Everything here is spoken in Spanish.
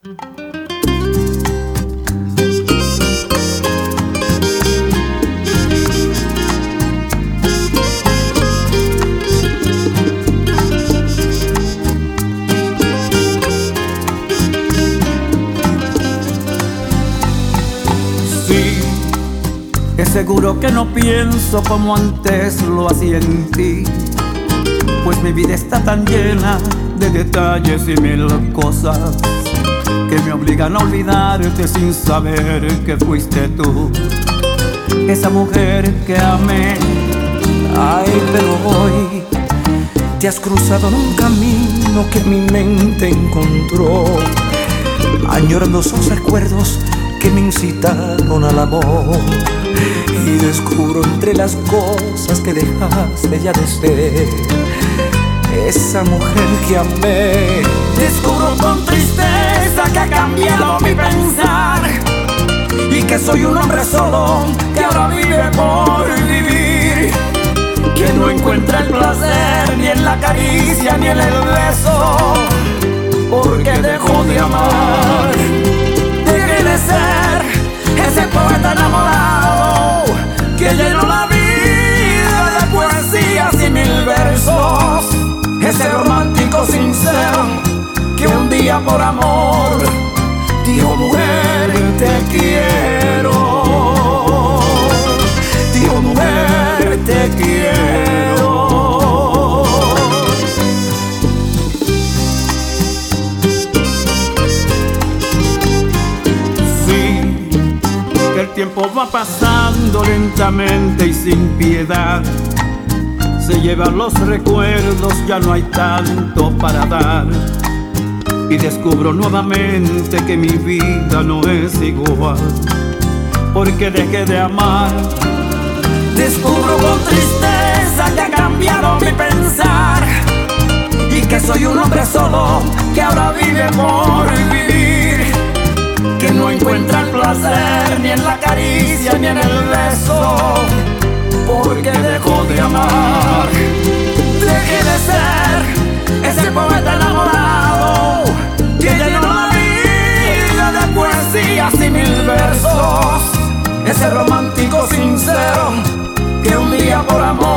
Es seguro que no pienso como antes lo hacía en ti, pues mi vida está tan llena de detalles y mil cosas que me obligan a olvidarte sin saber que fuiste tú, esa mujer que amé. Ay, pero hoy te has cruzado en un camino que mi mente encontró, añorando esos recuerdos que me incitaron al amor. Y descubro entre las cosas que dejaste ya de ser esa mujer que amé. Descubro con tristeza que ha cambiado mi pensar y que soy un hombre solo que ahora vive por vivir, que no encuentra el placer ni en la caricia ni en el beso, porque dejó de amar. Dejé de ser ese poeta enamorado que llenó la vida de poesías y mil versos, ese romántico sincero que un día por amor dijo: mujer, te quiero. Dijo: mujer, te quiero. El tiempo va pasando lentamente y sin piedad, se llevan los recuerdos, ya no hay tanto para dar, y descubro nuevamente que mi vida no es igual, porque dejé de amar. Descubro con tristeza que ha cambiado mi pensar y que soy un hombre solo que ahora vive por vivir, que no encuentra el placer ni en la caricia ni en el beso, porque dejó de amar. Dejé de ser ese poeta enamorado que llenó la vida de poesías y mil versos, ese romántico sincero que un día por amor